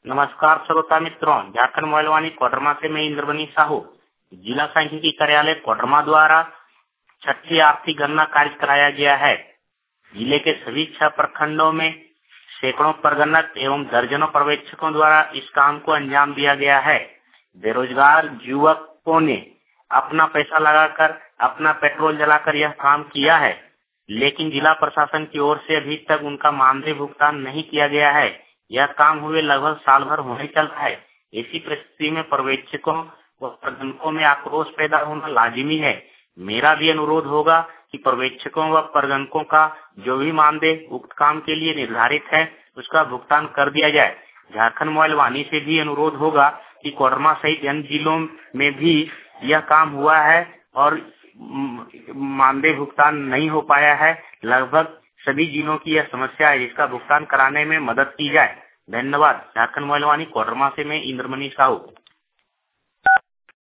नमस्कार श्रोता मित्रों, झारखंड मोबाइल कोडरमा से मैं इंद्रमणि साहू। जिला सांख्यिकी कार्यालय कोडरमा द्वारा छठी आर्थिक गणना कार्य कराया गया है। जिले के सभी 6 प्रखंडों में सैकड़ों परगणक एवं दर्जनों पर्यवेक्षकों द्वारा इस काम को अंजाम दिया गया है। बेरोजगार युवकों ने अपना पैसा लगाकर, अपना पेट्रोल जलाकर यह काम किया है, लेकिन जिला प्रशासन की ओर से अभी तक उनका मानदेय भुगतान नहीं किया गया है। यह काम हुए लगभग साल भर होने चल रहा है। ऐसी परिस्थिति में पर्यवेक्षकों व प्रबंधकों में आक्रोश पैदा होना लाजिमी है। मेरा भी अनुरोध होगा कि पर्यवेक्षकों व प्रबंधकों का जो भी मानदेय उक्त काम के लिए निर्धारित है उसका भुगतान कर दिया जाए। झारखंड मोबाइल वाणी से भी अनुरोध होगा कि कोडरमा सहित अन्य जिलों में भी यह काम हुआ है और मानदेय भुगतान नहीं हो पाया है। लगभग सभी जिलों की यह समस्या है, जिसका भुगतान कराने में मदद की जाए। धन्यवाद। झारखंड मोबाइल वाणी कोडरमा से मैं इंद्रमणि साहू।